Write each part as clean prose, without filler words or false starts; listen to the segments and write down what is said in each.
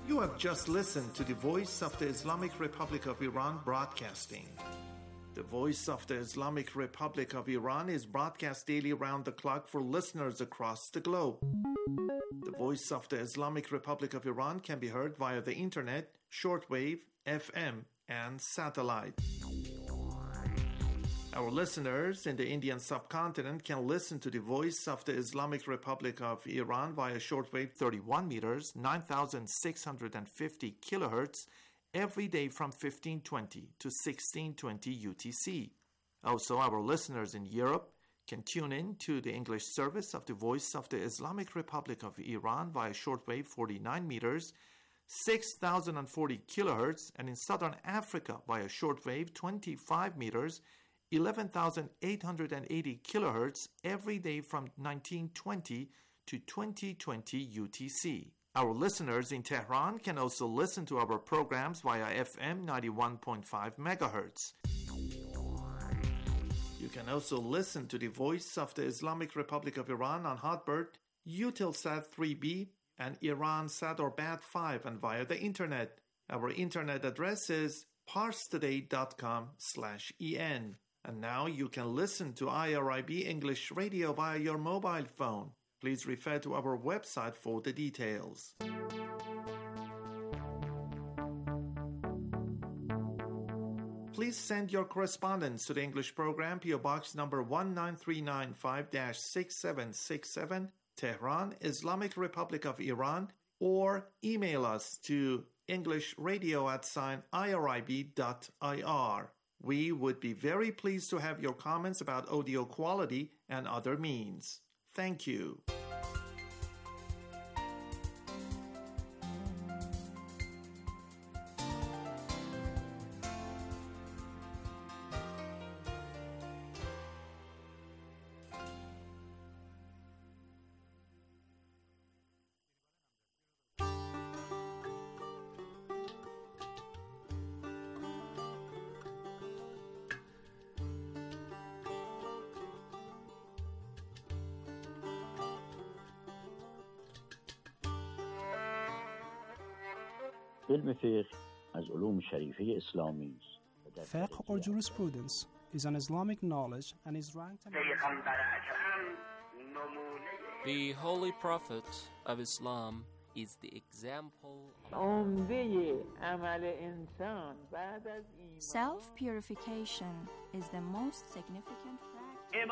You have just listened to the Voice of the Islamic Republic of Iran broadcasting. The Voice of the Islamic Republic of Iran is broadcast daily around the clock for listeners across the globe. The Voice of the Islamic Republic of Iran can be heard via the internet, shortwave, FM, and satellite. Our listeners in the Indian subcontinent can listen to the Voice of the Islamic Republic of Iran via shortwave 31 meters, 9,650 kilohertz, every day from 1520 to 1620 UTC. Also, our listeners in Europe can tune in to the English service of the Voice of the Islamic Republic of Iran via shortwave 49 meters, 6,040 kilohertz, and in Southern Africa via shortwave 25 meters, 11,880 kilohertz every day from 1920 to 2020 UTC. Our listeners in Tehran can also listen to our programs via FM 91.5 megahertz. You can also listen to the Voice of the Islamic Republic of Iran on Hotbird, Eutelsat 3B, and Iransat or Bat5 and via the internet. Our internet address is parstoday.com/en. And now you can listen to IRIB English Radio via your mobile phone. Please refer to our website for the details. Please send your correspondence to the English program, PO Box number 19395-6767, Tehran, Islamic Republic of Iran, or email us to englishradio@irib.ir. We would be very pleased to have your comments about audio quality and other means. Thank you. علم فقه از علوم شریفه اسلامی است. Fiqh or jurisprudence is an Islamic knowledge and is ranked The Holy Prophet of Islam is the example. Self-purification is the most significant practice.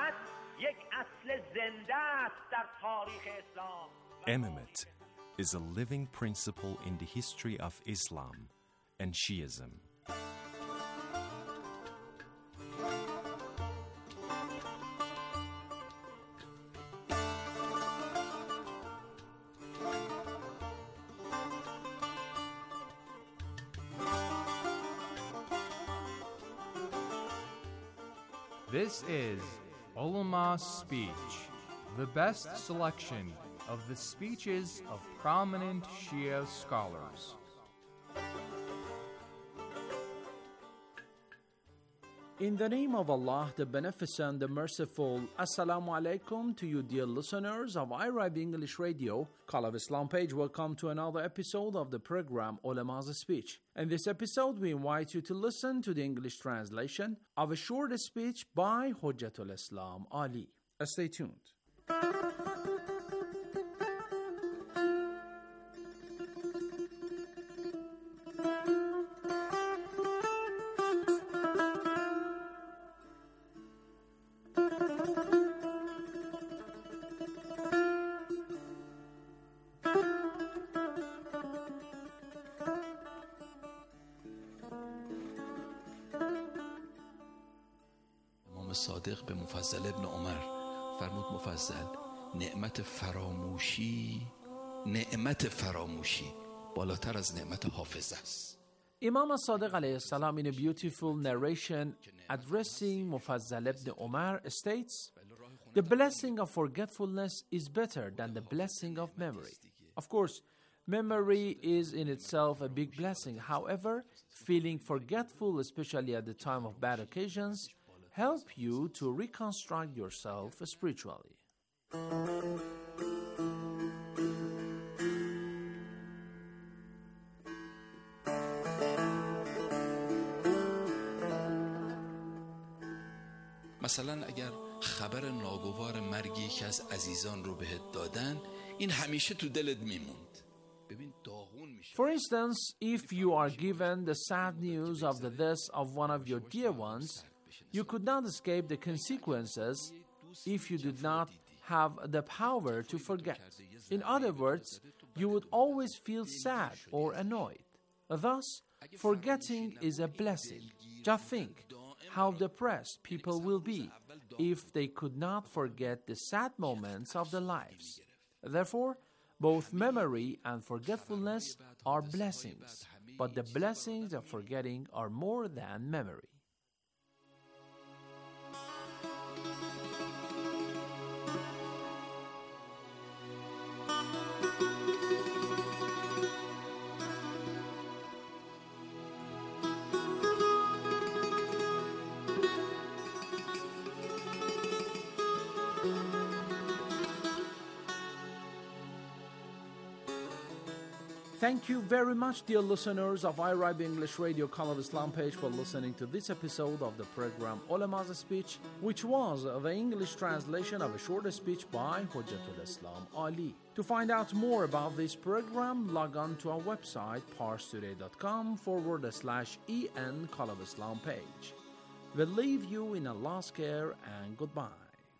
Imamate is a living principle in the history of Islam and Shiism. This is Ulama Speech, the best selection of the speeches of prominent Shia scholars. In the name of Allah, the Beneficent, the Merciful, Assalamu alaikum to you dear listeners of IRIB English Radio, Call of Islam page. Welcome to another episode of the program Ulama's Speech. In this episode, we invite you to listen to the English translation of a short speech by Hujjatul Islam Ali. Stay tuned. صادق به مفضل ابن عمر فرمود مفضل نعمت فراموشی بالاتر از نعمت حافظه است. Imam al-Sadiq alayhi salam in a beautiful narration addressing Mufazzal ibn Umar states, the blessing of forgetfulness is better than the blessing of memory. Of course, memory is in itself a big blessing. However, feeling forgetful, especially at the time of bad occasions, help you to reconstruct yourself spiritually. مثلا اگر خبر ناگوار مرگ یکی از عزیزان رو بهت دادن، این همیشه تو دلت میموند. ببین داغون میشه. For instance, if you are given the sad news of the death of one of your dear ones, you could not escape the consequences if you did not have the power to forget. In other words, you would always feel sad or annoyed. Thus, forgetting is a blessing. Just think how depressed people will be if they could not forget the sad moments of their lives. Therefore, both memory and forgetfulness are blessings, but the blessings of forgetting are more than memory. Thank you very much, dear listeners of IRIB English Radio Call of Islam page, for listening to this episode of the program Ulama's Speech, which was the English translation of a short speech by Hujjatul Islam Ali. To find out more about this program, log on to our website, parstoday.com/en Call of Islam page. We leave you in Allah's care and goodbye.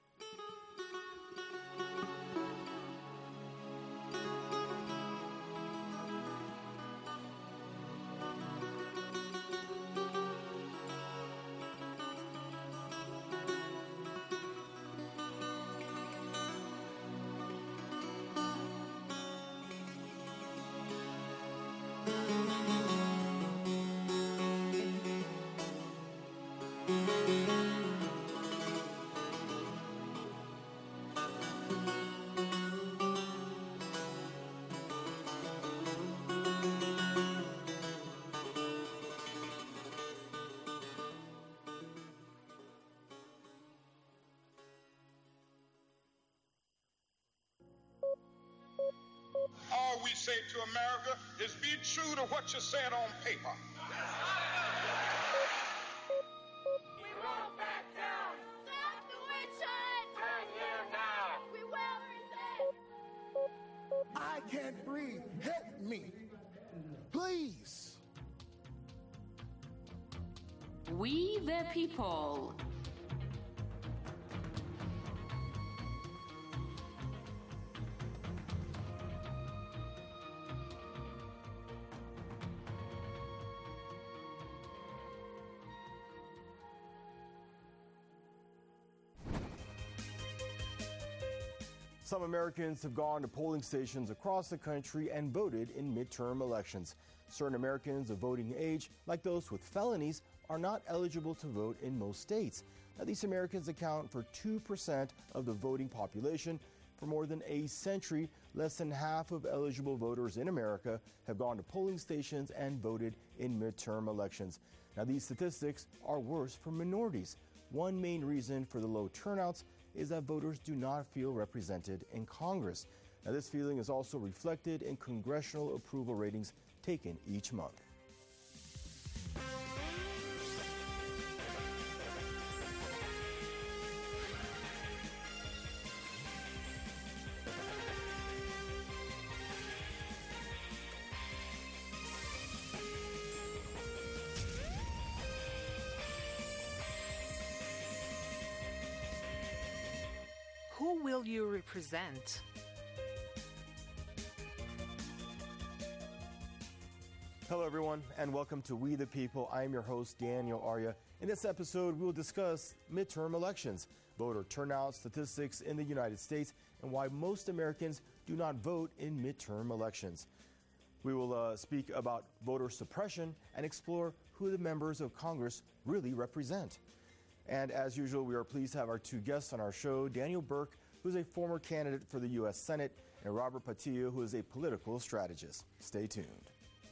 All we say to America is be true to what you said on paper. We won't back down. Stop the witch hunt. 10 years now. We will resist. I can't breathe. Help me. Please. We the people. Some Americans have gone to polling stations across the country and voted in midterm elections. Certain Americans of voting age, like those with felonies, are not eligible to vote in most states. Now, these Americans account for 2% of the voting population. For more than a century, less than half of eligible voters in America have gone to polling stations and voted in midterm elections. Now, these statistics are worse for minorities. One main reason for the low turnouts is that voters do not feel represented in Congress. Now, this feeling is also reflected in congressional approval ratings taken each month. Who will you represent? Hello, everyone, and welcome to We the People. I am your host, Daniel Arya. In this episode, we will discuss midterm elections, voter turnout statistics in the United States, and why most Americans do not vote in midterm elections. We will speak about voter suppression and explore who the members of Congress really represent. And as usual, we are pleased to have our two guests on our show, Daniel Burke, who is a former candidate for the U.S. Senate, and Robert Patillo, who is a political strategist. Stay tuned.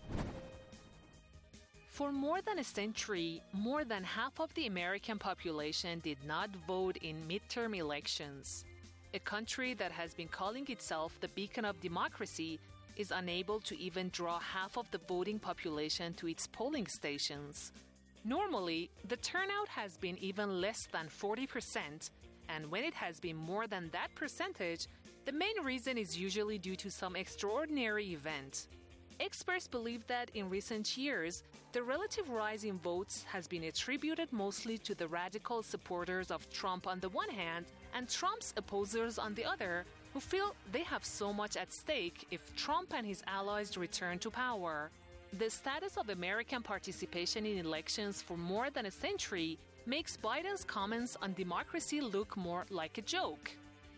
For more than a century, more than half of the American population did not vote in midterm elections. A country that has been calling itself the beacon of democracy is unable to even draw half of the voting population to its polling stations. Normally, the turnout has been even less than 40%, and when it has been more than that percentage, the main reason is usually due to some extraordinary event. Experts believe that in recent years, the relative rise in votes has been attributed mostly to the radical supporters of Trump on the one hand and Trump's opposers on the other, who feel they have so much at stake if Trump and his allies return to power. The status of American participation in elections for more than a century makes Biden's comments on democracy look more like a joke.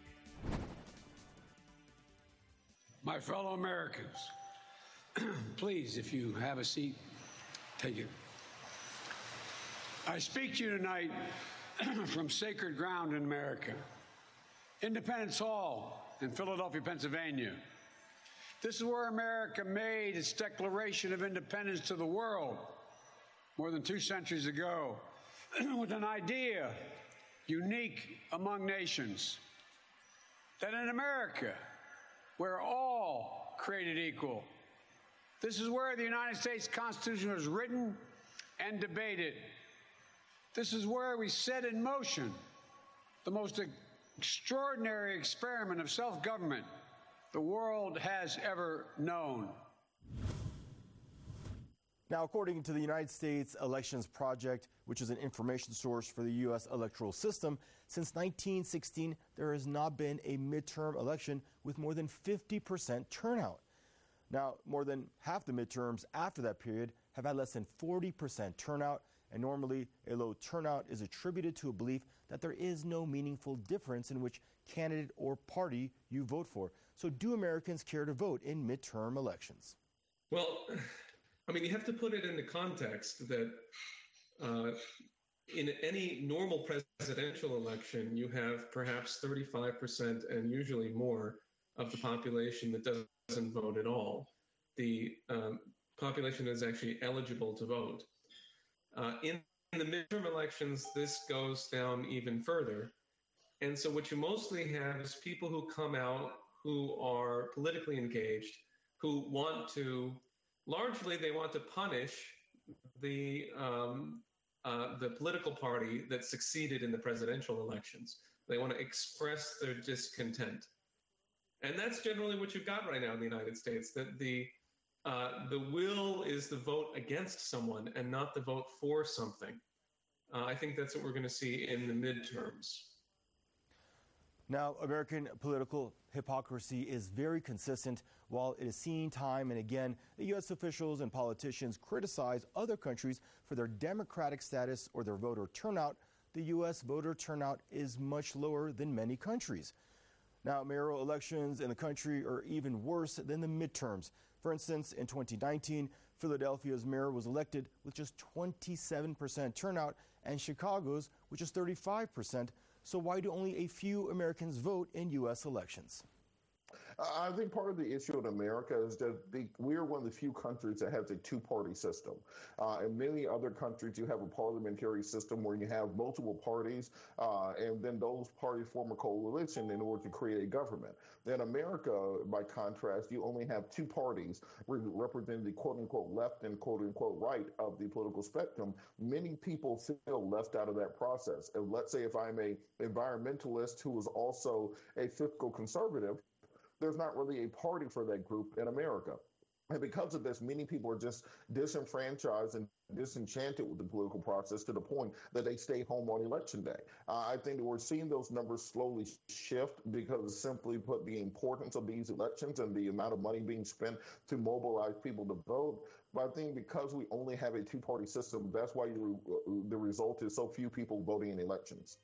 My fellow Americans, please, if you have a seat, take it. I speak to you tonight from sacred ground in America, Independence Hall in Philadelphia, Pennsylvania. This is where America made its Declaration of Independence to the world more than 2 centuries ago with an idea unique among nations, that in America, we're all created equal. This is where the United States Constitution was written and debated. This is where we set in motion the most extraordinary experiment of self-government the world has ever known. Now, according to the United States Elections Project, which is an information source for the U.S. electoral system, since 1916, there has not been a midterm election with more than 50% turnout. Now, more than half the midterms after that period have had less than 40% turnout, and normally a low turnout is attributed to a belief that there is no meaningful difference in which candidate or party you vote for. So do Americans care to vote in midterm elections? Well, I mean, you have to put it into context that in any normal presidential election, you have perhaps 35% and usually more of the population that doesn't vote at all. The population is actually eligible to vote. In the midterm elections, this goes down even further. And so what you mostly have is people who come out who are politically engaged, who want to, largely they want to punish the political party that succeeded in the presidential elections. They want to express their discontent. And that's generally what you've got right now in the United States, that the will is the vote against someone and not the vote for something. I think that's what we're going to see in the midterms. Now, American political hypocrisy is very consistent. While it is seen time and again that U.S. officials and politicians criticize other countries for their democratic status or their voter turnout, the U.S. voter turnout is much lower than many countries. Now, mayoral elections in the country are even worse than the midterms. For instance, in 2019, Philadelphia's mayor was elected with just 27% turnout, and Chicago's, which is 35%. So why do only a few Americans vote in U.S. elections? I think part of the issue in America is that we're one of the few countries that has a two-party system. In many other countries, you have a parliamentary system where you have multiple parties, and then those parties form a coalition in order to create a government. In America, by contrast, you only have two parties representing the quote-unquote left and quote-unquote right of the political spectrum. Many people feel left out of that process. And let's say if I'm an environmentalist who is also a fiscal conservative, there's not really a party for that group in America. And because of this, many people are just disenfranchised and disenchanted with the political process to the point that they stay home on election day. I think that we're seeing those numbers slowly shift because, simply put, the importance of these elections and the amount of money being spent to mobilize people to vote. But I think because we only have a two-party system, that's why the result is so few people voting in elections.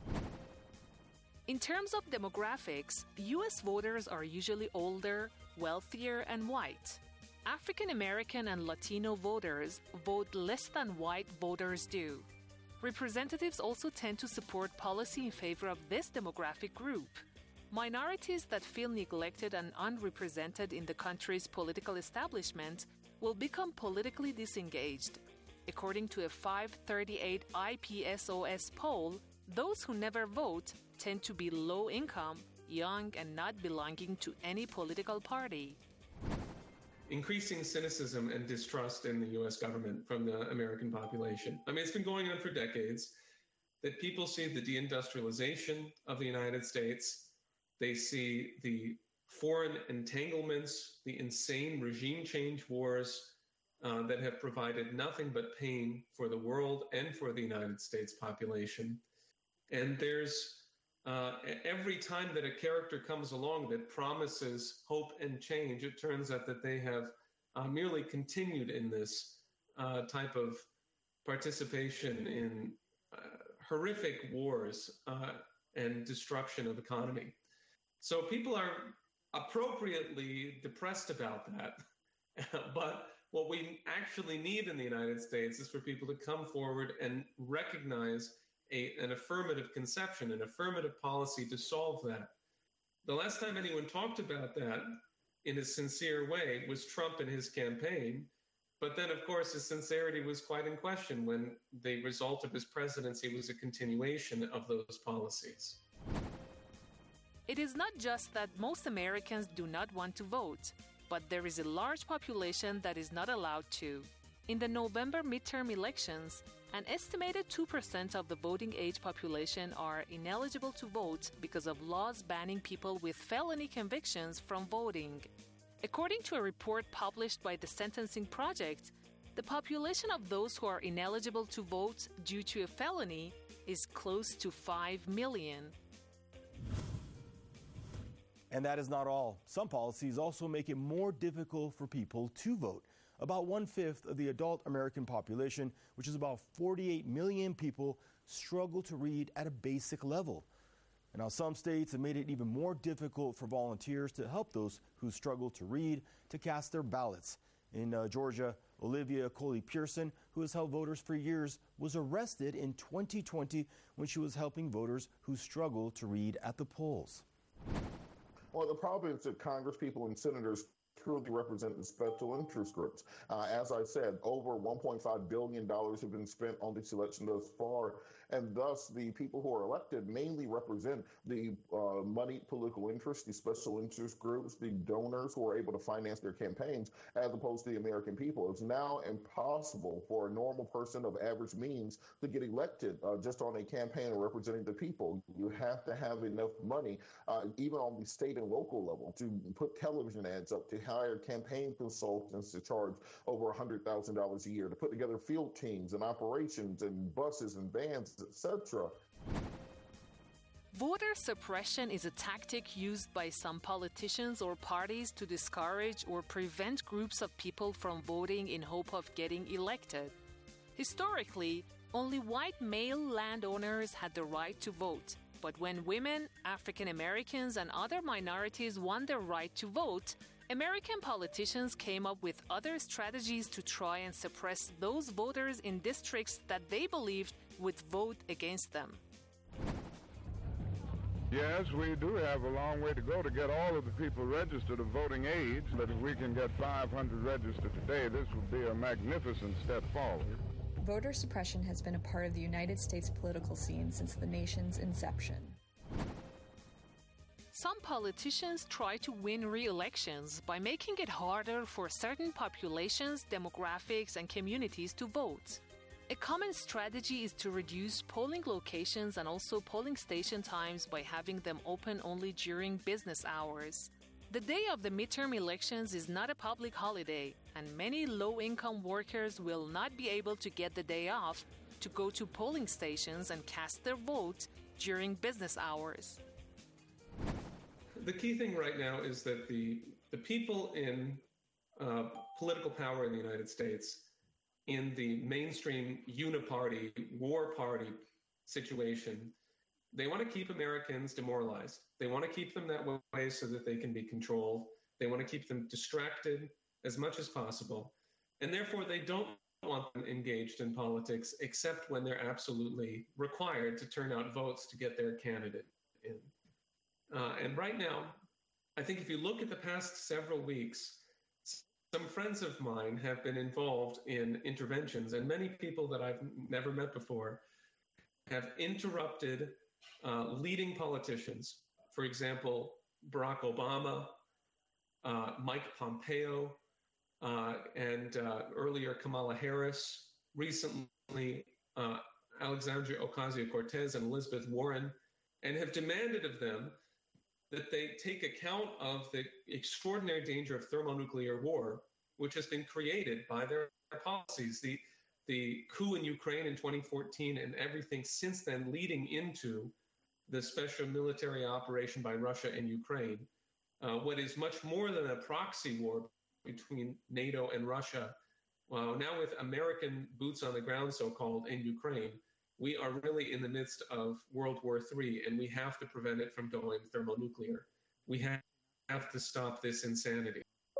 In terms of demographics, U.S. voters are usually older, wealthier, and white. African American and Latino voters vote less than white voters do. Representatives also tend to support policy in favor of this demographic group. Minorities that feel neglected and unrepresented in the country's political establishment will become politically disengaged. According to a 538 IPSOS poll, those who never vote tend to be low income, young, and not belonging to any political party. increasing cynicism and distrust in the U.S. government from the American population. I mean, it's been going on for decades that people see the deindustrialization of the United States. They see the foreign entanglements, the insane regime change wars that have provided nothing but pain for the world and for the United States population. And there's every time that a character comes along that promises hope and change, it turns out that they have merely continued in this type of participation in horrific wars and destruction of economy. So people are appropriately depressed about that. But what we actually need in the United States is for people to come forward and recognize an affirmative conception, an affirmative policy to solve that. The last time anyone talked about that in a sincere way was Trump and his campaign. But then, of course, his sincerity was quite in question when the result of his presidency was a continuation of those policies. It is not just that most Americans do not want to vote, but there is a large population that is not allowed to. In the November midterm elections, an estimated 2% of the voting age population are ineligible to vote because of laws banning people with felony convictions from voting. According to a report published by the Sentencing Project, the population of those who are ineligible to vote due to a felony is close to 5 million. And that is not all. Some policies also make it more difficult for people to vote. About 1/5 of the adult American population, which is about 48 million people, struggle to read at a basic level. And now some states have made it even more difficult for volunteers to help those who struggle to read to cast their ballots. In Georgia, Olivia Coley-Pearson, who has helped voters for years, was arrested in 2020 when she was helping voters who struggle to read at the polls. Well, the problem is that Congress people and senators truly represent the special interest groups. As I said, over $1.5 billion have been spent on this election thus far, and thus the people who are elected mainly represent the moneyed political interests, the special interest groups, the donors who are able to finance their campaigns, as opposed to the American people. It's now impossible for a normal person of average means to get elected just on a campaign representing the people. You have to have enough money, even on the state and local level, to put television ads up, to hire campaign consultants to charge over $100,000 a year, to put together field teams and operations and buses and vans, etc. Voter suppression is a tactic used by some politicians or parties to discourage or prevent groups of people from voting in hope of getting elected. Historically, only white male landowners had the right to vote. But when women, African Americans, and other minorities won the right to vote, American politicians came up with other strategies to try and suppress those voters in districts that they believed would vote against them. Yes, we do have a long way to go to get all of the people registered of voting age, but if we can get 500 registered today, this would be a magnificent step forward. Voter suppression has been a part of the United States political scene since the nation's inception. Some politicians try to win re-elections by making it harder for certain populations, demographics, and communities to vote. A common strategy is to reduce polling locations and also polling station times by having them open only during business hours. The day of the midterm elections is not a public holiday, and many low-income workers will not be able to get the day off to go to polling stations and cast their vote during business hours. The key thing right now is that the people in political power in the United States, in the mainstream uniparty, war party situation, they want to keep Americans demoralized. They want to keep them that way so that they can be controlled. They want to keep them distracted as much as possible. And therefore, they don't want them engaged in politics except when they're absolutely required to turn out votes to get their candidate in. And right now, I think if you look at the past several weeks, some friends of mine have been involved in interventions, and many people that I've never met before have interrupted leading politicians. For example, Barack Obama, Mike Pompeo, and earlier Kamala Harris, recently Alexandria Ocasio-Cortez and Elizabeth Warren, and have demanded of them that they take account of the extraordinary danger of thermonuclear war, which has been created by their policies. The coup in Ukraine in 2014 and everything since then leading into the special military operation by Russia in Ukraine, what is much more than a proxy war between NATO and Russia. Now with American boots on the ground, so-called, in Ukraine, we are really in the midst of World War III, and we have to prevent it from going thermonuclear. We have to stop this insanity.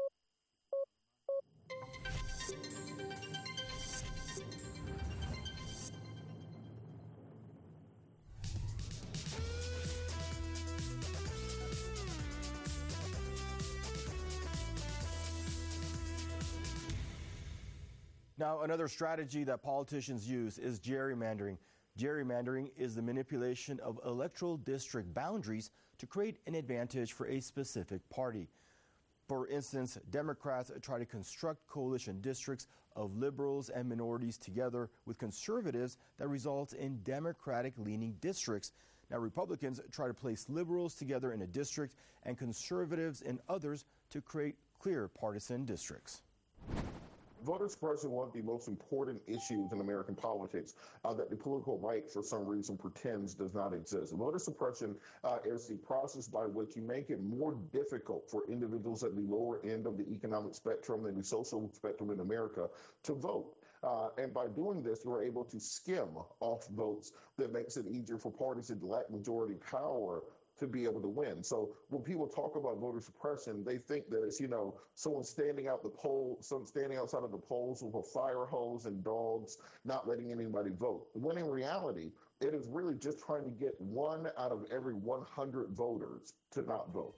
Now, another strategy that politicians use is gerrymandering. Gerrymandering is the manipulation of electoral district boundaries to create an advantage for a specific party. For instance, Democrats try to construct coalition districts of liberals and minorities together with conservatives that results in Democratic-leaning districts. Now, Republicans try to place liberals together in a district and conservatives in others to create clear partisan districts. Voter suppression is one of the most important issues in American politics that the political right, for some reason, pretends does not exist. Voter suppression is the process by which you make it more difficult for individuals at the lower end of the economic spectrum and the social spectrum in America to vote. And by doing this, we're able to skim off votes that makes it easier for parties that lack majority power to be able to win. So when people talk about voter suppression, they think that it's, someone standing outside of the polls with a fire hose and dogs, not letting anybody vote. When in reality, it is really just trying to get 1 out of every 100 voters to not vote.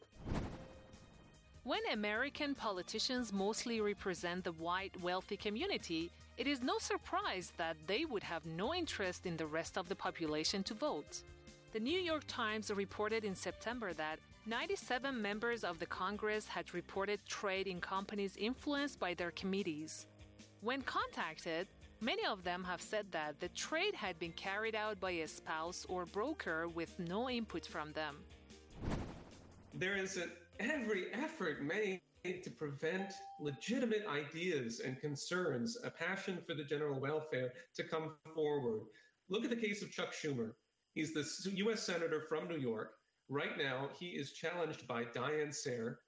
When American politicians mostly represent the white, wealthy community, it is no surprise that they would have no interest in the rest of the population to vote. The New York Times reported in September that 97 members of the Congress had reported trade in companies influenced by their committees. When contacted, many of them have said that the trade had been carried out by a spouse or broker with no input from them. There is every effort made to prevent legitimate ideas and concerns, a passion for the general welfare, to come forward. Look at the case of Chuck Schumer. He's the U.S. Senator from New York. Right now, he is challenged by Diane Sare,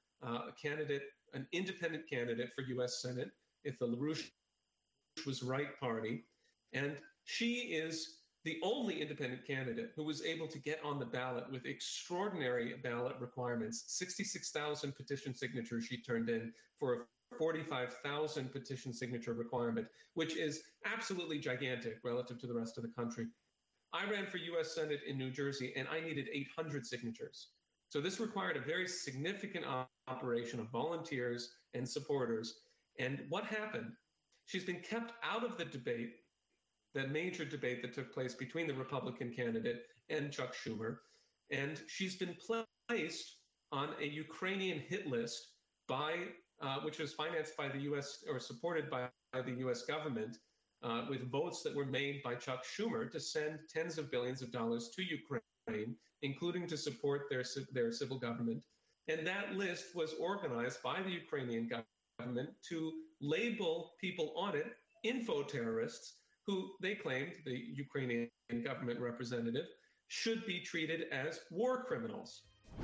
an independent candidate for U.S. Senate. It's the LaRouche was right party. And she is the only independent candidate who was able to get on the ballot with extraordinary ballot requirements. 66,000 petition signatures she turned in for a 45,000 petition signature requirement, which is absolutely gigantic relative to the rest of the country. I ran for U.S. Senate in New Jersey, and I needed 800 signatures. So this required a very significant operation of volunteers and supporters. And what happened? She's been kept out of the debate, that major debate that took place between the Republican candidate and Chuck Schumer. And she's been placed on a Ukrainian hit list which was financed by the U.S. or supported by the U.S. government, with votes that were made by Chuck Schumer to send tens of billions of dollars to Ukraine, including to support their civil government. And that list was organized by the Ukrainian government to label people on it info terrorists who they claimed, the Ukrainian government representative, should be treated as war criminals.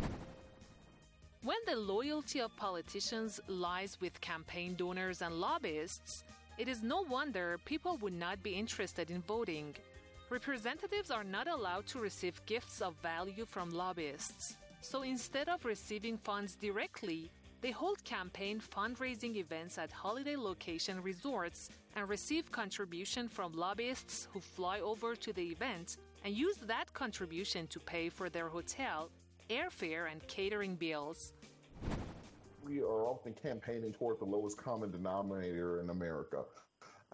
When the loyalty of politicians lies with campaign donors and lobbyists, it is no wonder people would not be interested in voting. Representatives are not allowed to receive gifts of value from lobbyists. So instead of receiving funds directly, they hold campaign fundraising events at holiday location resorts and receive contribution from lobbyists who fly over to the event and use that contribution to pay for their hotel, airfare, and catering bills. We are often campaigning toward the lowest common denominator in America.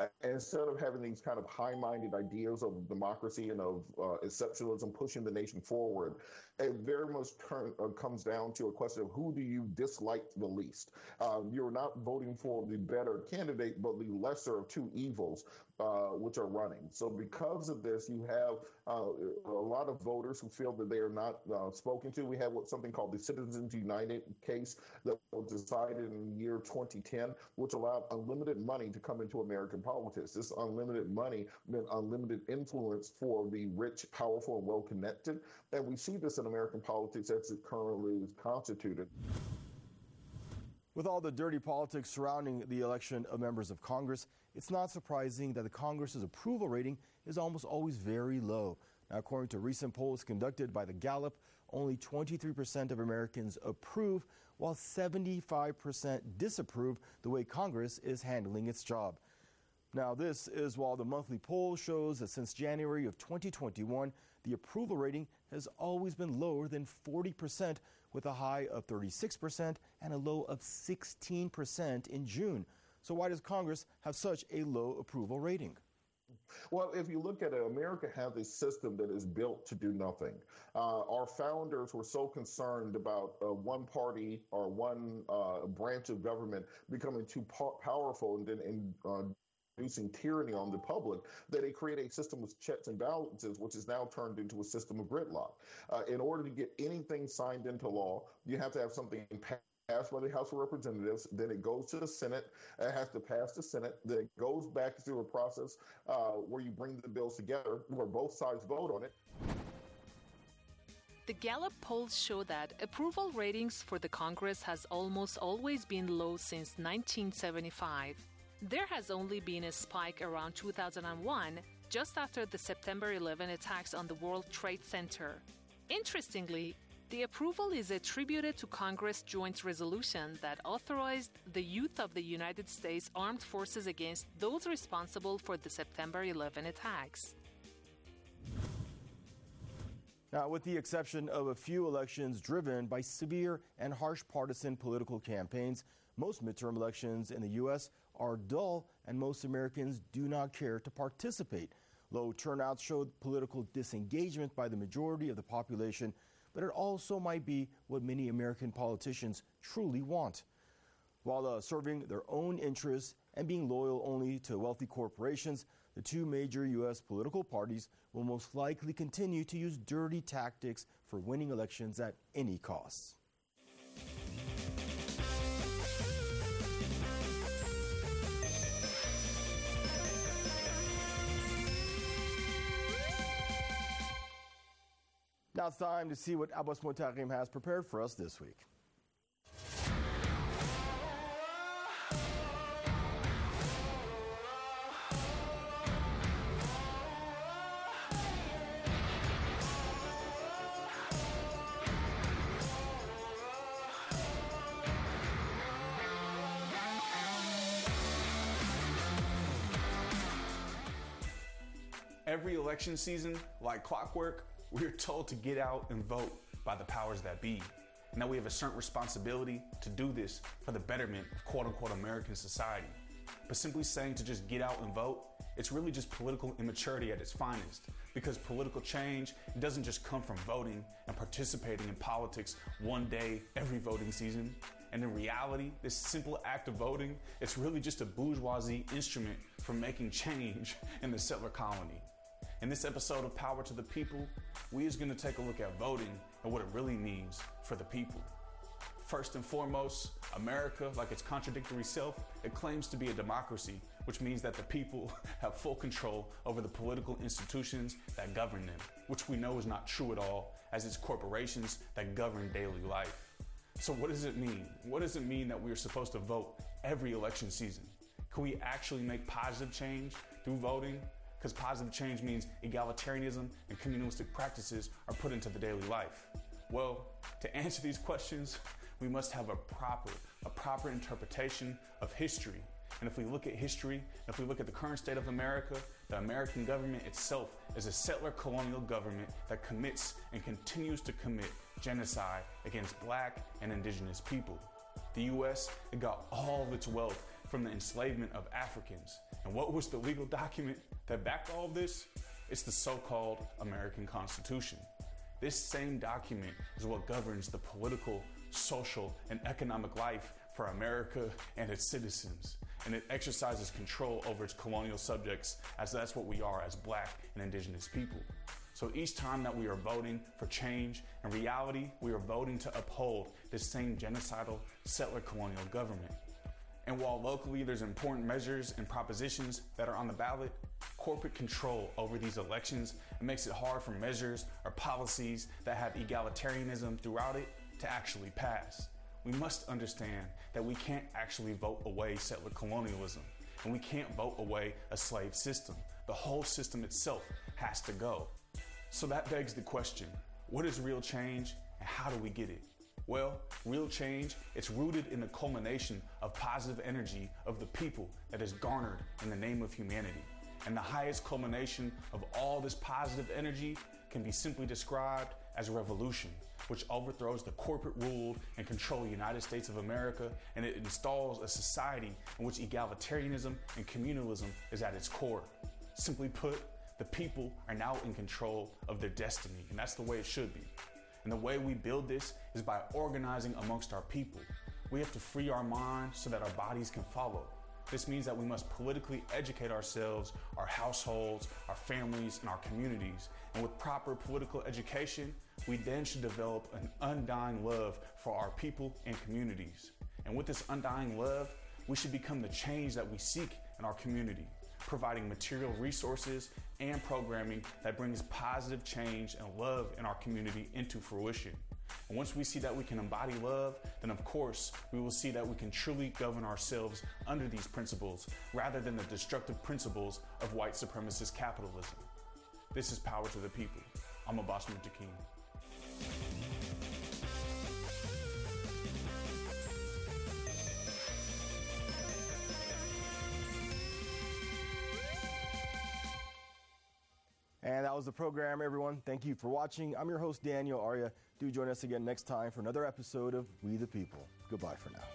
Instead of having these kind of high-minded ideas of democracy and of exceptionalism pushing the nation forward, it very much comes down to a question of who do you dislike the least. You're not voting for the better candidate, but the lesser of two evils, which are running. So because of this, you have a lot of voters who feel that they are not spoken to. We have something called the Citizens United case that was decided in the year 2010, which allowed unlimited money to come into American politics. This unlimited money meant unlimited influence for the rich, powerful, and well-connected. And we see this in American politics as it currently is constituted. With all the dirty politics surrounding the election of members of Congress, it's not surprising that the Congress's approval rating is almost always very low. Now, according to recent polls conducted by the Gallup, only 23% of Americans approve, while 75% disapprove the way Congress is handling its job. Now, this is while the monthly poll shows that since January of 2021, the approval rating has always been lower than 40%, with a high of 36% and a low of 16% in June. So why does Congress have such a low approval rating? Well, if you look at it, America has a system that is built to do nothing. Our founders were so concerned about one party or one branch of government becoming too powerful and then inducing tyranny on the public, that they create a system with checks and balances, which is now turned into a system of gridlock. In order to get anything signed into law, you have to have something passed by the House of Representatives, then it goes to the Senate, it has to pass the Senate, then it goes back through a process where you bring the bills together, where both sides vote on it. The Gallup polls show that approval ratings for the Congress has almost always been low since 1975. There has only been a spike around 2001, just after the September 11 attacks on the World Trade Center. Interestingly, the approval is attributed to Congress' joint resolution that authorized the use of the United States Armed Forces against those responsible for the September 11 attacks. Now, with the exception of a few elections driven by severe and harsh partisan political campaigns, most midterm elections in the U.S. are dull, and most Americans do not care to participate. Low turnouts showed political disengagement by the majority of the population, but it also might be what many American politicians truly want. While serving their own interests and being loyal only to wealthy corporations, the two major U.S. political parties will most likely continue to use dirty tactics for winning elections at any cost. Now it's time to see what Abbas Mottaqim has prepared for us this week. Every election season, like clockwork, we are told to get out and vote by the powers that be. Now we have a certain responsibility to do this for the betterment of quote-unquote American society. But simply saying to just get out and vote, it's really just political immaturity at its finest, because political change doesn't just come from voting and participating in politics one day every voting season. And in reality, this simple act of voting, it's really just a bourgeoisie instrument for making change in the settler colony. In this episode of Power to the People, we is going to take a look at voting and what it really means for the people. First and foremost, America, like its contradictory self, it claims to be a democracy, which means that the people have full control over the political institutions that govern them, which we know is not true at all, as it's corporations that govern daily life. So what does it mean? What does it mean that we are supposed to vote every election season? Can we actually make positive change through voting? Because positive change means egalitarianism and communalistic practices are put into the daily life. Well, to answer these questions, we must have a proper interpretation of history. And if we look at history, if we look at the current state of America, the American government itself is a settler colonial government that commits and continues to commit genocide against Black and indigenous people. The U.S. got all of its wealth from the enslavement of Africans. And what was the legal document that backed all of this? It's the so-called American Constitution. This same document is what governs the political, social, and economic life for America and its citizens. And it exercises control over its colonial subjects, as that's what we are as Black and Indigenous people. So each time that we are voting for change, in reality, we are voting to uphold this same genocidal settler colonial government. And while locally there's important measures and propositions that are on the ballot, corporate control over these elections, it makes it hard for measures or policies that have egalitarianism throughout it to actually pass. We must understand that we can't actually vote away settler colonialism, and we can't vote away a slave system. The whole system itself has to go. So that begs the question, what is real change and how do we get it? Well, real change, it's rooted in the culmination of positive energy of the people that is garnered in the name of humanity. And the highest culmination of all this positive energy can be simply described as a revolution, which overthrows the corporate-ruled and controlled United States of America, and it installs a society in which egalitarianism and communalism is at its core. Simply put, the people are now in control of their destiny, and that's the way it should be. And the way we build this is by organizing amongst our people. We have to free our minds so that our bodies can follow. This means that we must politically educate ourselves, our households, our families, and our communities. And with proper political education, we then should develop an undying love for our people and communities. And with this undying love, we should become the change that we seek in our community, providing material resources and programming that brings positive change and love in our community into fruition. And once we see that we can embody love, then of course, we will see that we can truly govern ourselves under these principles rather than the destructive principles of white supremacist capitalism. This is Power to the People. I'm Abbas Muntaqim. And that was the program, everyone. Thank you for watching. I'm your host, Daniel Arya. Do join us again next time for another episode of We the People. Goodbye for now.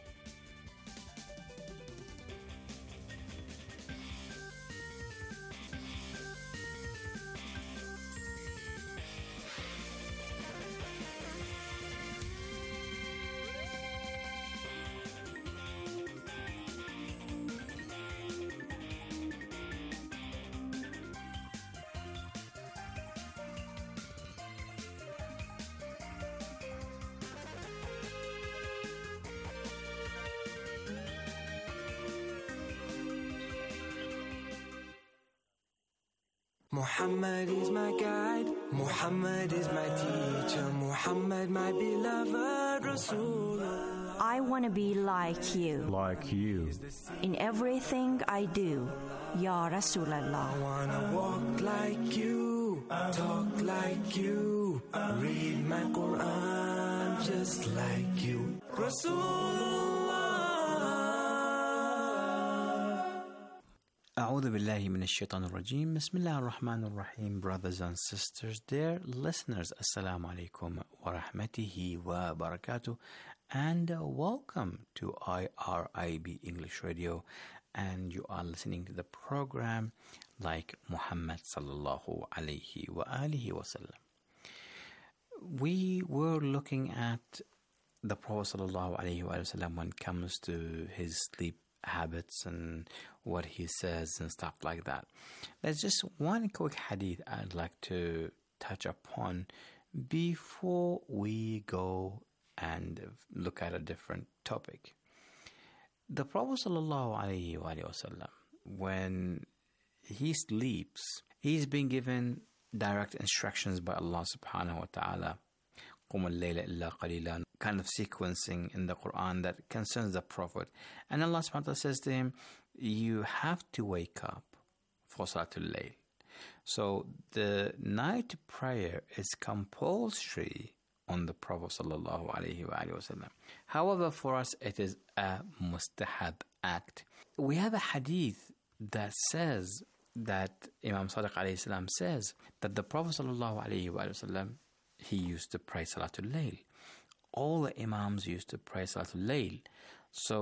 Muhammad is my guide, Muhammad is my teacher, Muhammad my beloved Rasulullah. I want to be like you. Like you. In everything I do, Ya Rasulallah. I want to walk like you, talk like you, read my Quran just like you. Rasulullah. أعوذ بالله من الشيطان الرجيم. بسم الله الرحمن الرحيم. Brothers and sisters, dear listeners, Assalamu alaikum wa rahmatihi wa barakatuh, and welcome to IRIB English Radio, and you are listening to the program like Muhammad sallallahu alayhi wa alihi wa sallam. We were looking at the Prophet sallallahu alayhi wa sallam when it comes to his sleep habits and what he says and stuff like that. There's just one quick hadith I'd like to touch upon before we go and look at a different topic. The Prophet ﷺ, when he sleeps, he's been given direct instructions by Allah subhanahu wa ta'ala, قُمُ اللَّيْلَ إِلَّا قَلِيلًا, kind of sequencing in the Quran that concerns the Prophet. And Allah subhanahu wa ta'ala says to him, you have to wake up for Salatul Layl. So the night prayer is compulsory on the Prophet sallallahu alaihi wasallam. However, for us it is a mustahab act. We have a hadith that says that Imam Sadiq alayhi salam says that the Prophet sallallahu alaihi wasallam, he used to pray Salatul Layl. All the Imams used to pray Salatul Layl. So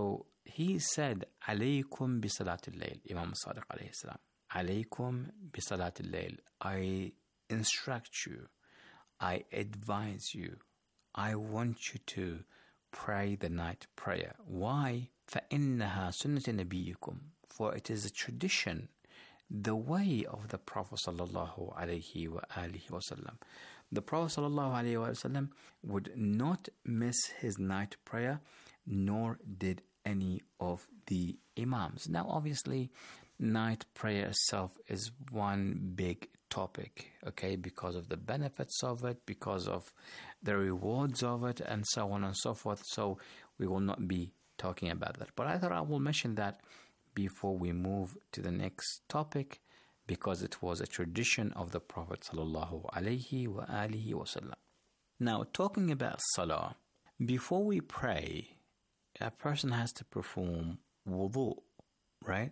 he said, "Alaykum bi salatul layl." Imam Sadiq alayhi salam. "Alaykum bi salatul layl." I instruct you, I advise you, I want you to pray the night prayer. Why? فَإِنَّهَا سُنَّةُ نَبِيِّكُمْ. For it is a tradition, the way of the Prophet sallallahu alaihi wasallam. The Prophet sallallahu alaihi wasallam would not miss his night prayer, nor did any of the Imams. Now, obviously, night prayer itself is one big topic, okay, because of the benefits of it, because of the rewards of it, and so on and so forth. So we will not be talking about that. But I thought I will mention that before we move to the next topic, because it was a tradition of the Prophet sallallahu alaihi wasallam. Now, talking about salah, before we pray, a person has to perform wudu, right?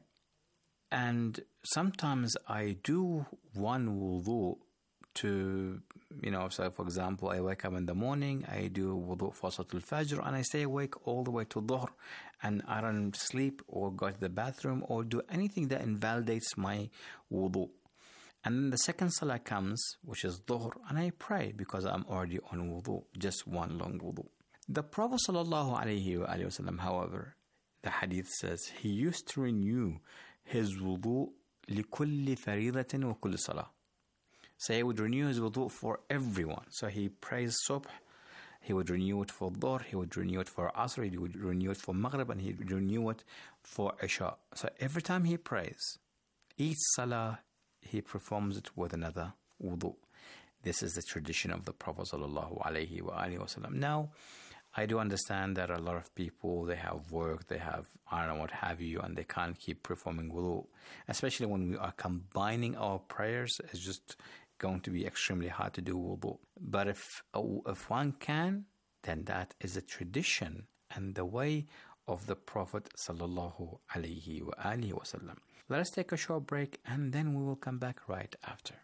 And sometimes I do one wudu to, so for example, I wake up in the morning, I do wudu for Salatul Fajr, and I stay awake all the way to Dhuhr, and I don't sleep or go to the bathroom or do anything that invalidates my wudu. And then the second salah comes, which is Dhuhr, and I pray because I'm already on wudu, just one long wudu. The Prophet sallallahu alaihi wasallam, however, the hadith says, he used to renew his wudu لِكُلِّ فَرِيضَةٍ وَكُلِّ صَلَاةٍ. So he would renew his wudu for everyone. So he prays Subh, he would renew it for Dhuhr, he would renew it for Asr, he would renew it for Maghrib, and he would renew it for Isha. So every time he prays, each salah, he performs it with another wudu. This is the tradition of the Prophet sallallahu alaihi wasallam. Now, I do understand that a lot of people, they have work, they have, I don't know, what have you, and they can't keep performing wudu. Especially when we are combining our prayers, it's just going to be extremely hard to do wudu. But if one can, then that is a tradition and the way of the Prophet sallallahu alaihi wasallam. Let us take a short break and then we will come back right after.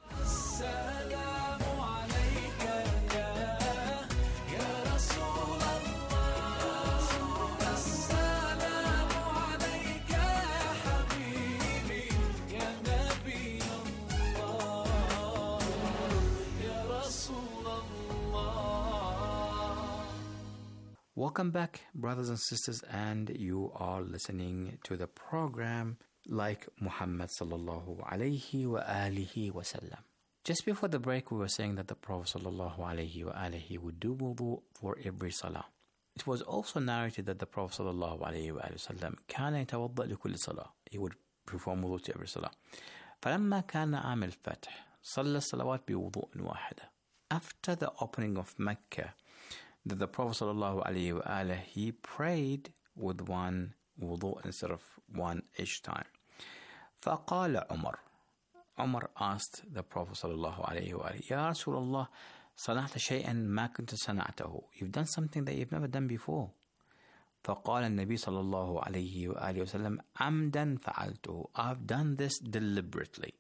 Welcome back, brothers and sisters, and you are listening to the program Like Muhammad sallallahu alayhi wa alihi wasallam. Just before the break, we were saying that the Prophet sallallahu alayhi wa alihi would do wudu for every salah. It was also narrated that the Prophet sallallahu alayhi wa sallam كان يتوضأ لكل صلاة. He would perform wudu to every salah. فلما كان عام الفتح صلى الصلوات بوضوء واحدة. After the opening of Mecca, that the Prophet ﷺ, he prayed with one wudu instead of one each time. فقال Umar asked the Prophet ﷺ, Ya Rasulullah, صنعت شيئا ما كنت صنعته. You've done something that you've never done before. فقال النبي صلى الله عليه وآله وسلم عمدا فعلته. I've done this deliberately.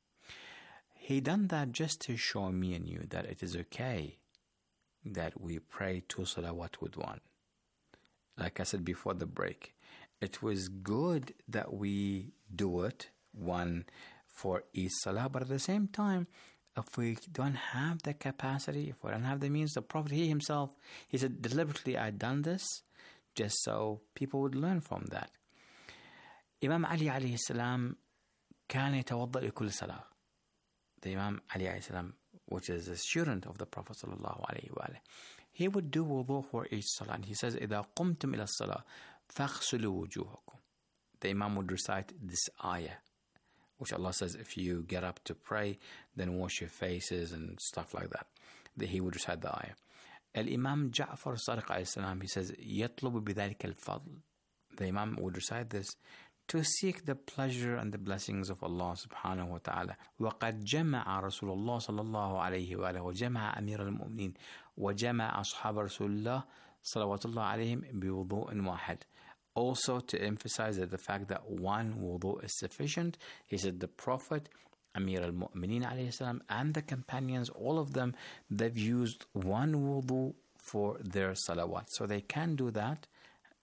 He done that just to show me and you that it is okay that we pray two salawat with one. Like I said before the break, it was good that we do it, one for each salah, but at the same time, if we don't have the capacity, if we don't have the means, the Prophet, he himself, he said, deliberately I done this, just so people would learn from that. Imam Ali alayhi salam كان يتوضأ لكل صلاة. The Imam Ali alayhi salam, which is a student of the Prophet sallallahu alaihi wasallam, he would do wudu for each salah. And he says, إِذَا قُمْتُمْ إِلَى الصَّلَاةِ فَاغْسُلُوا وُجُوهَكُمْ. The Imam would recite this ayah, which Allah says, if you get up to pray, then wash your faces and stuff like that. He would recite the ayah. Al-Imam Ja'far as-Sadiq alayhi salam, he says, يَطْلُبُ بِذَلِكَ الْفَضْلِ. The Imam would recite this to seek the pleasure and the blessings of Allah subhanahu wa ta'ala. وَقَدْ جَمَعَ رَسُولُ اللَّهِ صَلَى اللَّهُ عَلَيْهِ وَآلِهِ وَجَمَعَ أَمِيرَ الْمُؤْمِنِينَ وَجَمَعَ أَصْحَابَ رَسُولِ اللَّهِ صَلَوَاتُ اللَّهِ عَلَيْهِمْ بِوُضُوءٍ وَاحِدٍ. Also to emphasize that the fact that one wudu is sufficient, he said the Prophet, Amir al-Mu'mineen alayhi salam, and the companions, all of them, they've used one wudu for their salawat. So they can do that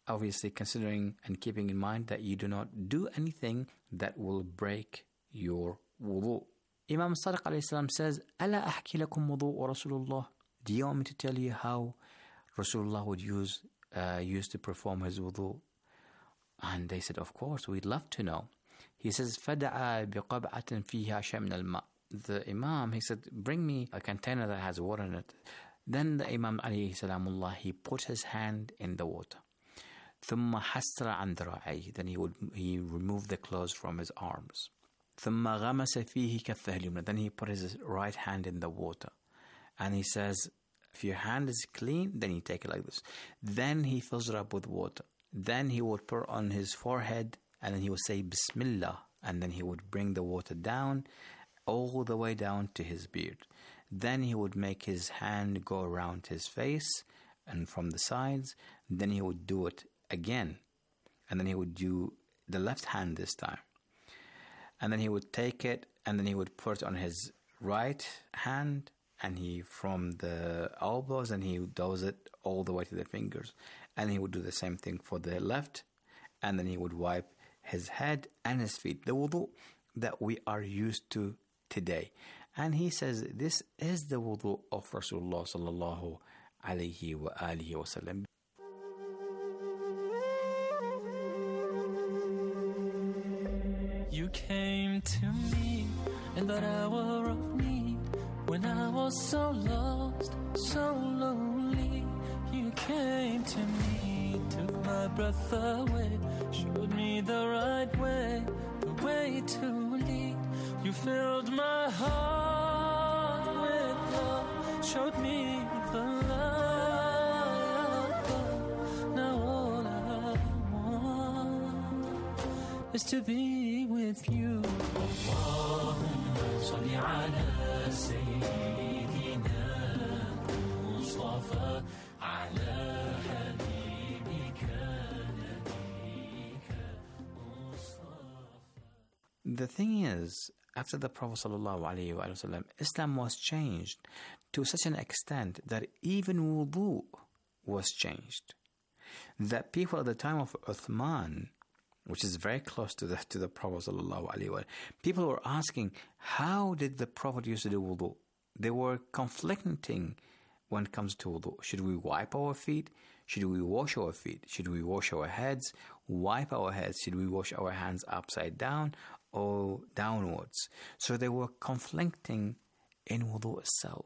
obviously considering and keeping in mind that you do not do anything that will break your wudu. Imam Sadiq alayhi salam says, أَلَا أَحْكِي لَكُمْ وُضُوء رَسُولُ اللَّهِ. Do you want me to tell you how Rasulullah would used to perform his wudu? And they said, of course, we'd love to know. He says, فَدَعَا بِقَبْعَةٍ فِيهَا شَيْءٌ مِنَ الْمَاءِ. The Imam, he said, bring me a container that has water in it. Then the Imam alayhi salamullah, he put his hand in the water. ثُمَّ حَسْرَ عَنْ ذِرَاعَيْهِ. Then he removed the clothes from his arms. ثُمَّ غَمَسَ فِيهِ كَفَّهِ الْيُمْنَى. Then he put his right hand in the water. And he says, if your hand is clean, then you take it like this. Then he fills it up with water. Then he would put on his forehead, and then he would say Bismillah, and then he would bring the water down, all the way down to his beard. Then he would make his hand go around his face and from the sides. Then he would do it again, and then he would do the left hand this time. And then he would take it, and then he would put it on his right hand, and he from the elbows, and he does it all the way to the fingers. And he would do the same thing for the left, and then he would wipe his head and his feet. The wudu that we are used to today. And he says this is the wudu of Rasulullah sallallahu alayhi wa alihi wa sallam. You came to me in that hour of need, when I was so lost, so lonely. You came to me, took my breath away, showed me the right way, the way to lead. You filled my heart with love, showed me the light. Now all I want is to be with you. Allahumma salli ala Sayyidina Mustafa ala Habibika Nabika Mustafa. The thing is, after the Prophet ﷺ, Islam was changed to such an extent that even wudu was changed. That people at the time of Uthman, which is very close to the Prophet ﷺ, people were asking, how did the Prophet used to do wudu? They were conflicting when it comes to wudu. Should we wipe our feet? Should we wash our feet? Should we wash our heads? Wipe our heads? Should we wash our hands upside down or downwards? So they were conflicting in wudu itself.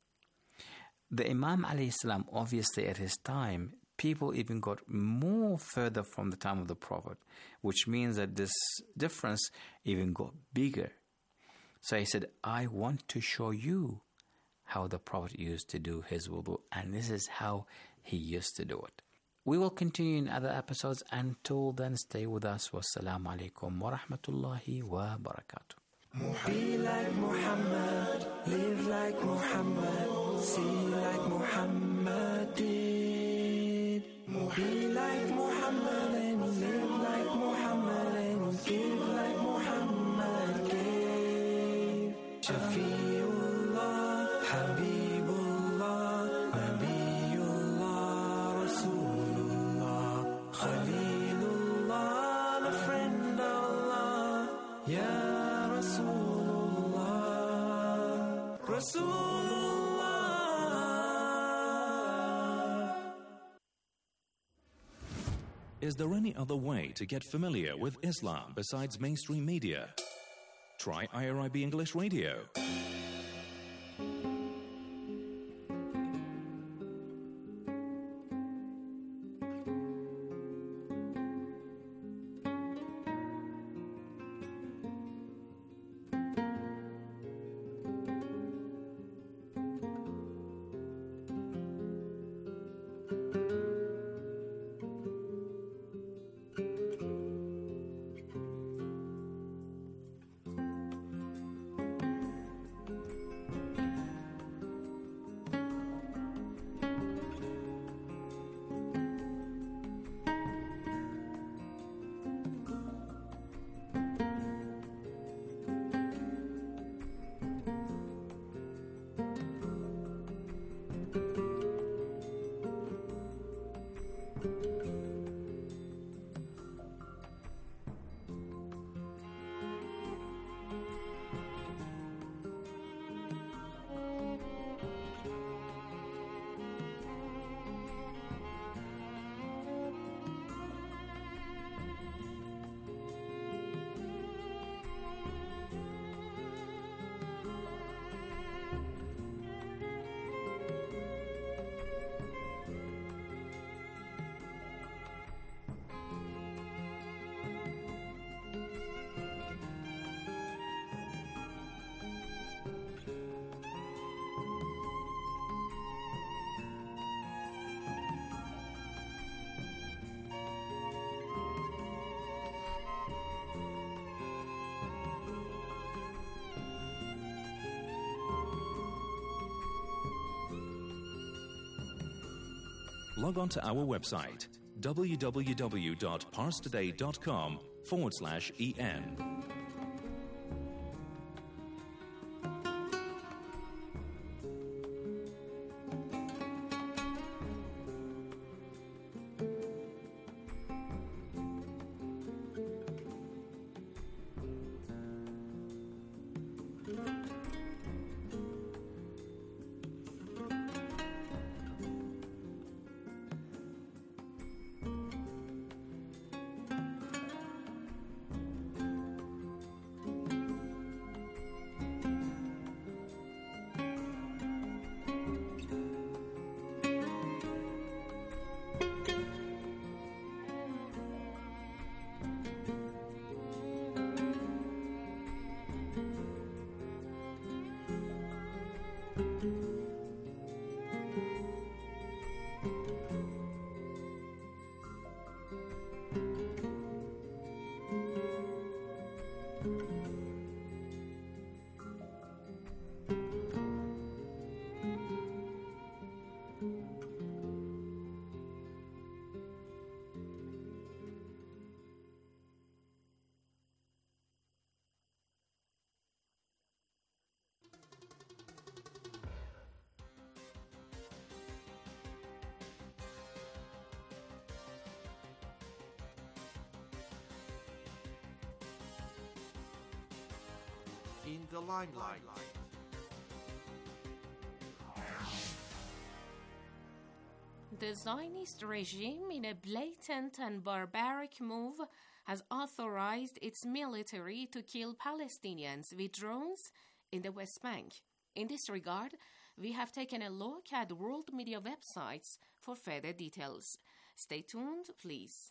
The Imam alayhi salam, obviously at his time, people even got more further from the time of the Prophet, which means that this difference even got bigger. So he said, I want to show you how the Prophet used to do his wudu, and this is how he used to do it. We will continue in other episodes. Until then, stay with us. Wassalamu alaikum wa rahmatullahi wa barakatuh. Be like Muhammad, live like Muhammad, see like Muhammad did. Be like Muhammad and live like Muhammad and give like Muhammad gave. Shafi'ullah, Habibullah, Nabiullah, Rasulullah, Khalilullah, the friend of Allah, Ya Rasulullah, Rasulullah. Is there any other way to get familiar with Islam besides mainstream media? Try IRIB English Radio. log on to our website www.parstoday.com/en. In the limelight. The Zionist regime, in a blatant and barbaric move, has authorized its military to kill Palestinians with drones in the West Bank. In this regard, we have taken a look at world media websites for further details. Stay tuned, please.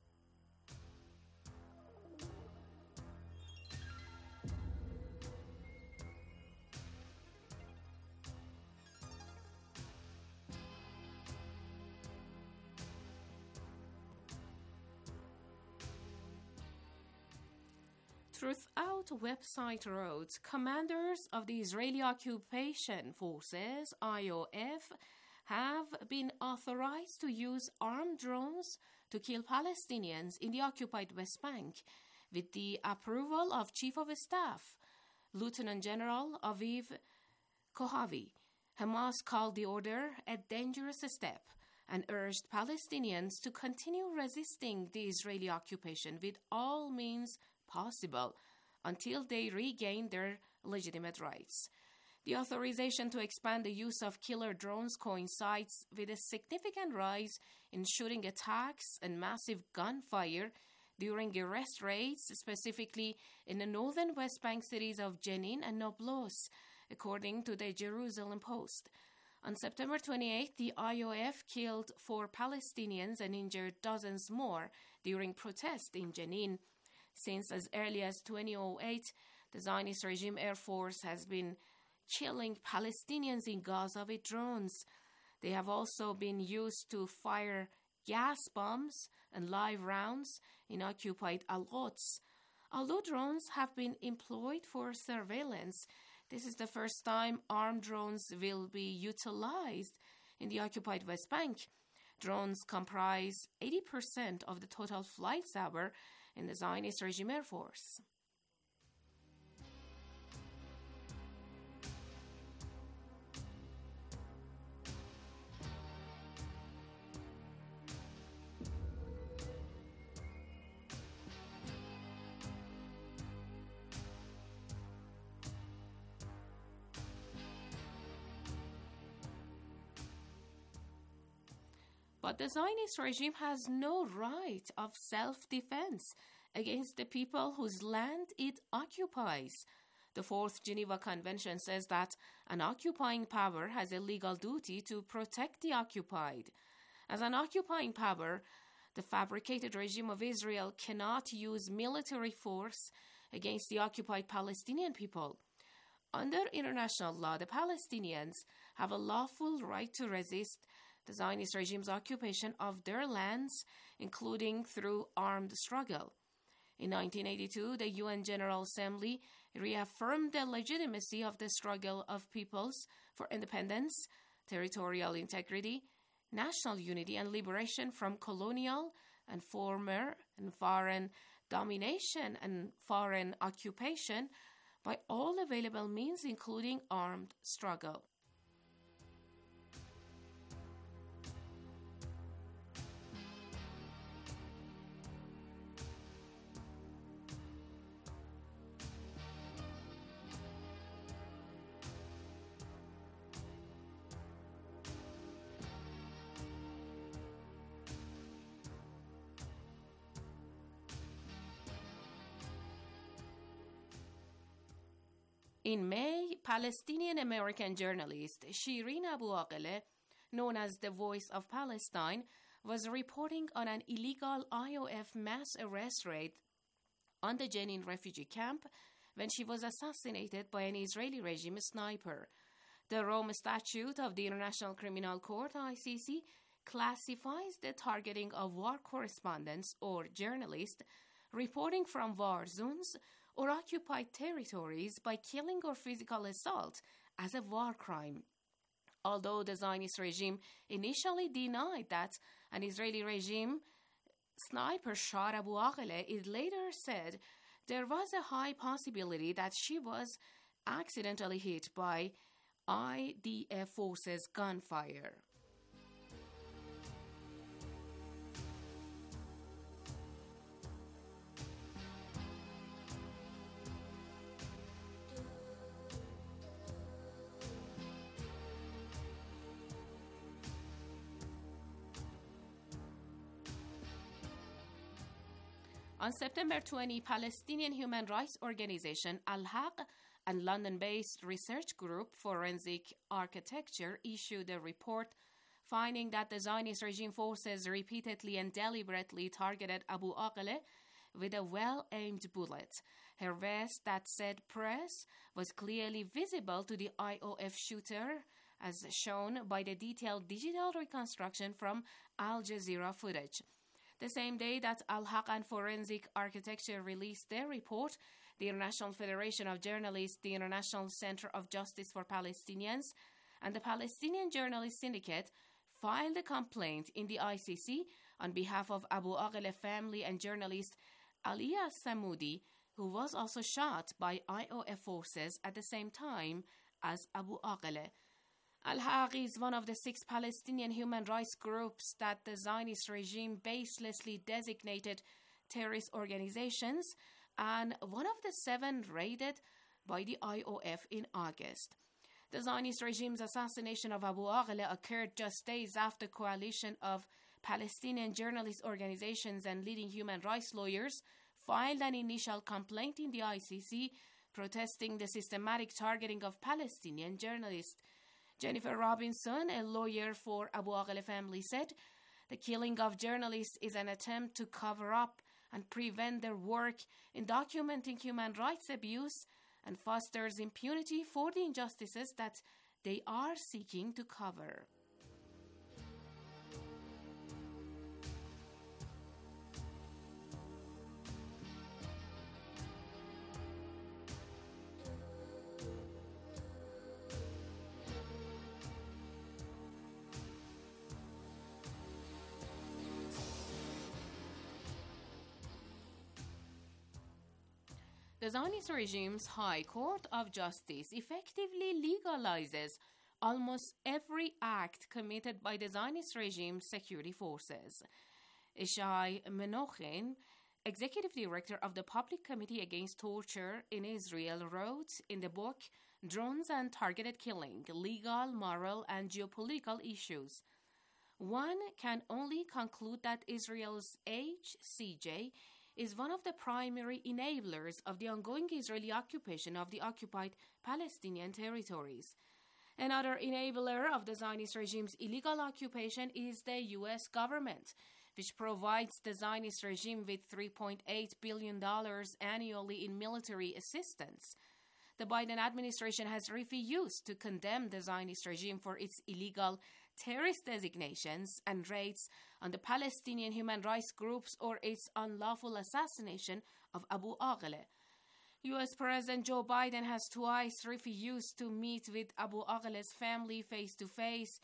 Throughout website roads, commanders of the Israeli Occupation Forces, IOF, have been authorized to use armed drones to kill Palestinians in the occupied West Bank with the approval of Chief of Staff, Lieutenant General Aviv Kohavi. Hamas called the order a dangerous step and urged Palestinians to continue resisting the Israeli occupation with all means possible until they regain their legitimate rights. The authorization to expand the use of killer drones coincides with a significant rise in shooting attacks and massive gunfire during arrest raids, specifically in the northern West Bank cities of Jenin and Nablus, according to the Jerusalem Post. On September 28, the IOF killed 4 Palestinians and injured dozens more during protests in Jenin. Since as early as 2008, the Zionist regime Air Force has been killing Palestinians in Gaza with drones. They have also been used to fire gas bombs and live rounds in occupied Al-Quds. Although drones have been employed for surveillance, this is the first time armed drones will be utilized in the occupied West Bank. Drones comprise 80% of the total flights hour in the Zionist regime Air Force. But the Zionist regime has no right of self-defense against the people whose land it occupies. The Fourth Geneva Convention says that an occupying power has a legal duty to protect the occupied. As an occupying power, the fabricated regime of Israel cannot use military force against the occupied Palestinian people. Under international law, the Palestinians have a lawful right to resist the Zionist regime's occupation of their lands, including through armed struggle. In 1982, the UN General Assembly reaffirmed the legitimacy of the struggle of peoples for independence, territorial integrity, national unity and liberation from colonial and former and foreign domination and foreign occupation by all available means, including armed struggle. In May, Palestinian-American journalist Shireen Abu Akleh, known as the Voice of Palestine, was reporting on an illegal IOF mass arrest raid on the Jenin refugee camp when she was assassinated by an Israeli regime sniper. The Rome Statute of the International Criminal Court, ICC, classifies the targeting of war correspondents or journalists reporting from war zones or occupied territories by killing or physical assault as a war crime. Although the Zionist regime initially denied that an Israeli regime sniper shot Abu Akleh, it later said there was a high possibility that she was accidentally hit by IDF forces' gunfire. On September 20, Palestinian human rights organization Al-Haq and London-based research group Forensic Architecture issued a report finding that the Zionist regime forces repeatedly and deliberately targeted Abu Akleh with a well-aimed bullet. Her vest that said press was clearly visible to the IOF shooter, as shown by the detailed digital reconstruction from Al Jazeera footage. The same day that Al-Haq and Forensic Architecture released their report, the International Federation of Journalists, the International Center of Justice for Palestinians, and the Palestinian Journalist Syndicate filed a complaint in the ICC on behalf of Abu Akleh family and journalist Aliyah Samoudi, who was also shot by IOF forces at the same time as Abu Akleh. Al-Haq is one of the 6 Palestinian human rights groups that the Zionist regime baselessly designated terrorist organizations and one of the 7 raided by the IOF in August. The Zionist regime's assassination of Abu Akleh occurred just days after a coalition of Palestinian journalist organizations and leading human rights lawyers filed an initial complaint in the ICC protesting the systematic targeting of Palestinian journalists. Jennifer Robinson, a lawyer for Abu Akleh family, said, "The killing of journalists is an attempt to cover up and prevent their work in documenting human rights abuse and fosters impunity for the injustices that they are seeking to cover." The Zionist regime's High Court of Justice effectively legalizes almost every act committed by the Zionist regime's security forces. Ishai Menochin, executive director of the Public Committee Against Torture in Israel, wrote in the book Drones and Targeted Killing: Legal, Moral, and Geopolitical Issues. One can only conclude that Israel's HCJ is one of the primary enablers of the ongoing Israeli occupation of the occupied Palestinian territories. Another enabler of the Zionist regime's illegal occupation is the U.S. government, which provides the Zionist regime with $3.8 billion annually in military assistance. The Biden administration has refused to condemn the Zionist regime for its illegal terrorist designations and raids on the Palestinian human rights groups or its unlawful assassination of Abu Akleh. U.S. President Joe Biden has twice refused to meet with Abu Akleh's family face-to-face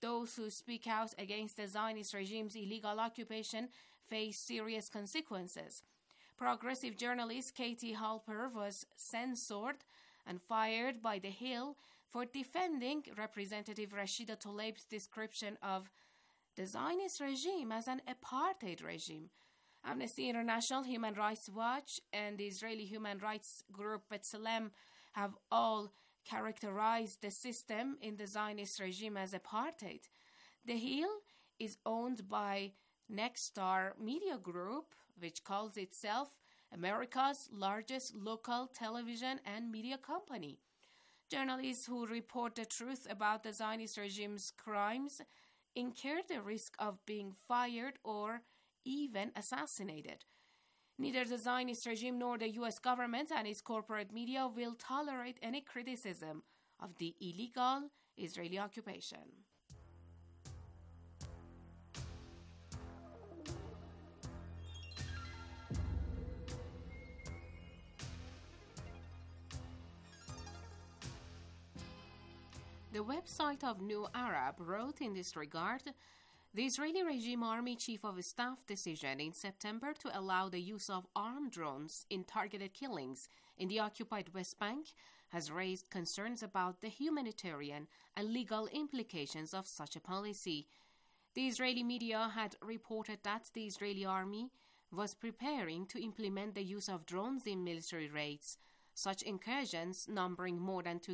those who speak out against the Zionist regime's illegal occupation face serious consequences. Progressive journalist Katie Halper was censored and fired by The Hill for defending Representative Rashida Tlaib's description of the Zionist regime as an apartheid regime. Amnesty International, Human Rights Watch, and the Israeli human rights group B'Tselem have all characterized the system in the Zionist regime as apartheid. The Hill is owned by Nexstar Media Group, which calls itself America's largest local television and media company. Journalists who report the truth about the Zionist regime's crimes incur the risk of being fired or even assassinated. Neither the Zionist regime nor the U.S. government and its corporate media will tolerate any criticism of the illegal Israeli occupation. The website of New Arab wrote in this regard, the Israeli regime army chief of staff decision in September to allow the use of armed drones in targeted killings in the occupied West Bank has raised concerns about the humanitarian and legal implications of such a policy. The Israeli media had reported that the Israeli army was preparing to implement the use of drones in military raids. Such incursions, numbering more than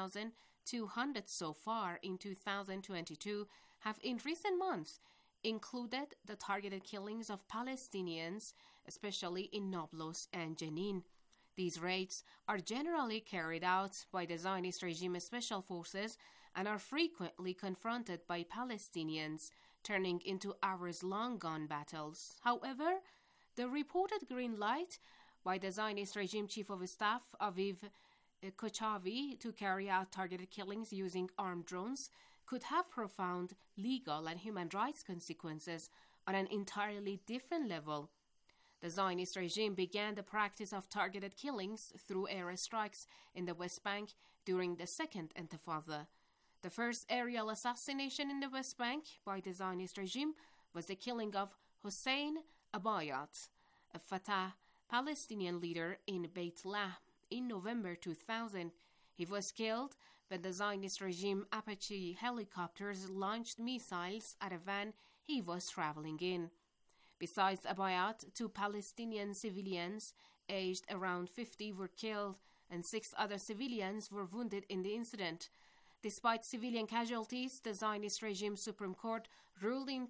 2,200 so far in 2022, have in recent months included the targeted killings of Palestinians, especially in Nablus and Jenin. These raids are generally carried out by the Zionist regime special forces and are frequently confronted by Palestinians, turning into hours-long gun battles. However, the reported green light by the Zionist regime chief of staff, Aviv Kochavi, to carry out targeted killings using armed drones could have profound legal and human rights consequences on an entirely different level. The Zionist regime began the practice of targeted killings through airstrikes in the West Bank during the Second Intifada. The first aerial assassination in the West Bank by the Zionist regime was the killing of Hossein Abayat, a Fatah Palestinian leader in Beit Lahm, in November 2000. He was killed when the Zionist regime Apache helicopters launched missiles at a van he was traveling in. Besides Abayat, 2 Palestinian civilians aged around 50 were killed and 6 other civilians were wounded in the incident. Despite civilian casualties, the Zionist regime Supreme Court ruled in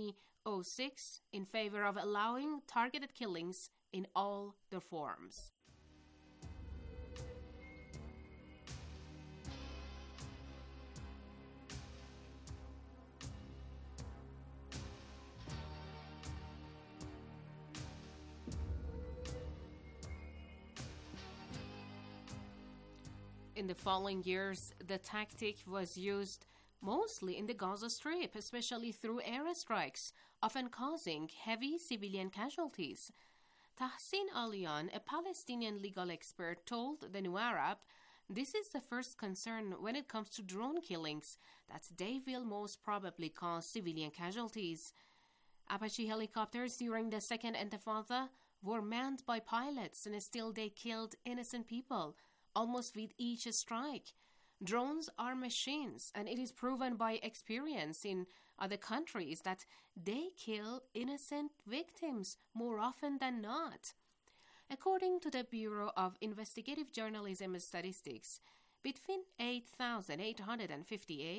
2006 in favor of allowing targeted killings in all their forms. In the following years, the tactic was used mostly in the Gaza Strip, especially through airstrikes, often causing heavy civilian casualties. Tahsin Alian, a Palestinian legal expert, told the New Arab, "This is the first concern when it comes to drone killings, that they will most probably cause civilian casualties." Apache helicopters during the Second Intifada were manned by pilots, and still they killed innocent people almost with each strike. Drones are machines, and it is proven by experience in other countries that they kill innocent victims more often than not. According to the Bureau of Investigative Journalism Statistics, between 8,858